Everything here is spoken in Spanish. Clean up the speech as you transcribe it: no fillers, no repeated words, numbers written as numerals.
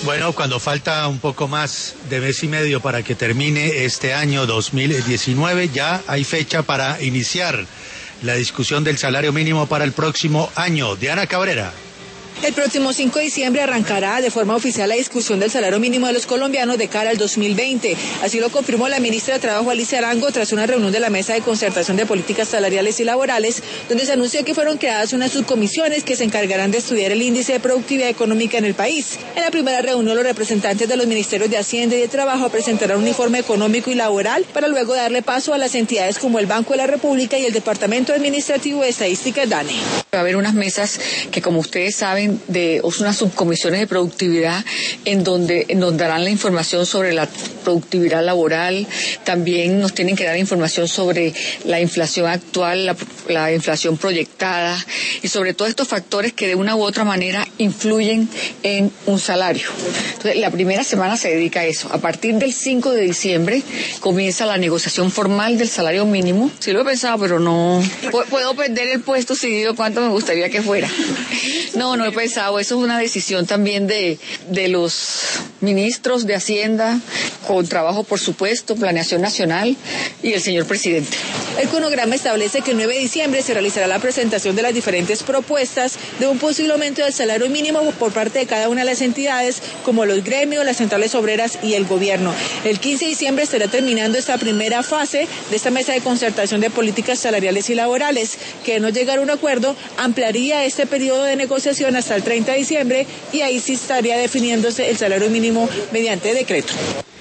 Bueno, cuando falta un poco más de mes y medio para que termine este año 2019, ya hay fecha para iniciar la discusión del salario mínimo para el próximo año. Diana Cabrera. El próximo 5 de diciembre arrancará de forma oficial la discusión del salario mínimo de los colombianos de cara al 2020. Así lo confirmó la ministra de Trabajo, Alicia Arango, tras una reunión de la Mesa de Concertación de Políticas Salariales y Laborales, donde se anunció que fueron creadas unas subcomisiones que se encargarán de estudiar el índice de productividad económica en el país. En la primera reunión, los representantes de los ministerios de Hacienda y de Trabajo presentarán un informe económico y laboral para luego darle paso a las entidades como el Banco de la República y el Departamento Administrativo de Estadística DANE. Va a haber unas mesas que, como ustedes saben, unas subcomisiones de productividad en donde nos darán la información sobre la productividad laboral. También nos tienen que dar información sobre la inflación actual, la inflación proyectada y sobre todos estos factores que de una u otra manera influyen en un salario. Entonces, la primera semana se dedica a eso. A partir del 5 de diciembre comienza la negociación formal del salario mínimo. Sí lo he pensado, pero no puedo perder el puesto si digo cuánto me gustaría que fuera. No he pensado. Eso es una decisión también de los ministros de Hacienda, con trabajo, por supuesto, Planeación Nacional y el señor presidente. El cronograma establece que el 9 de diciembre se realizará la presentación de las diferentes propuestas de un posible aumento del salario mínimo por parte de cada una de las entidades, como los gremios, las centrales obreras y el gobierno. El 15 de diciembre estará terminando esta primera fase de esta mesa de concertación de políticas salariales y laborales, que de no llegar a un acuerdo ampliaría este periodo de negociación hasta el 30 de diciembre y ahí sí estaría definiéndose el salario mínimo mediante decreto.